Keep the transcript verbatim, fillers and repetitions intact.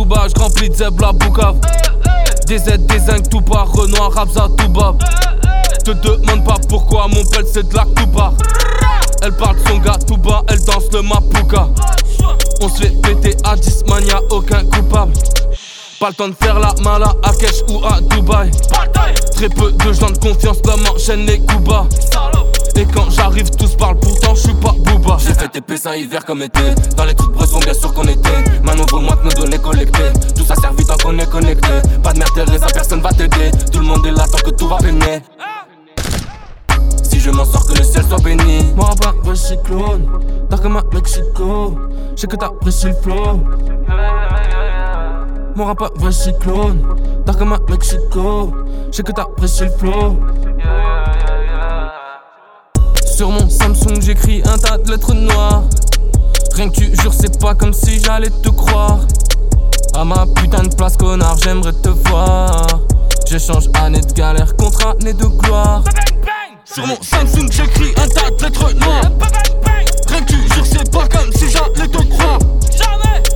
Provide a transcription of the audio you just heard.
Cuba, j'remplis de zeb la boucave. Des Z, des zinc, tout part, Renoir, Rabza, tout bab. Te demande pas pourquoi mon pelle c'est de la coupa. Elle parle de son gars tout bas, elle danse le mapuka. On se fait péter à dix man, y'a aucun coupable. Pas le temps de faire la mala à Kesh ou à Dubaï. Très peu de gens de confiance, l'homme enchaîne les coups bas. Et quand j'arrive tous parlent, pourtant j'suis pas Booba. J'ai fait tes pessins hiver comme été. Dans les trucs bressons bien sûr qu'on était. Maintenant vaut moins que nos données collectées. Tout ça servi tant qu'on est connecté. Pas de merde Teresa, personne va t'aider. Tout le monde est là tant que tout va peiner. Si je m'en sors que le ciel soit béni. Mon rappeur ouais j'suis clone. T'as comme un Mexico. J'sais que t'apprécies le flow. Mon rappeur ouais j'suis clone. T'as comme un Mexico. J'sais que t'apprécies le flow. Sur mon Samsung j'écris un tas de lettres noires. Rien que tu jures c'est pas comme si j'allais te croire. À ma putain de place connard j'aimerais te voir. J'échange année de galère contre année de gloire. Sur mon Samsung j'écris un tas de lettres noires. Rien que tu jures c'est pas comme si j'allais te croire.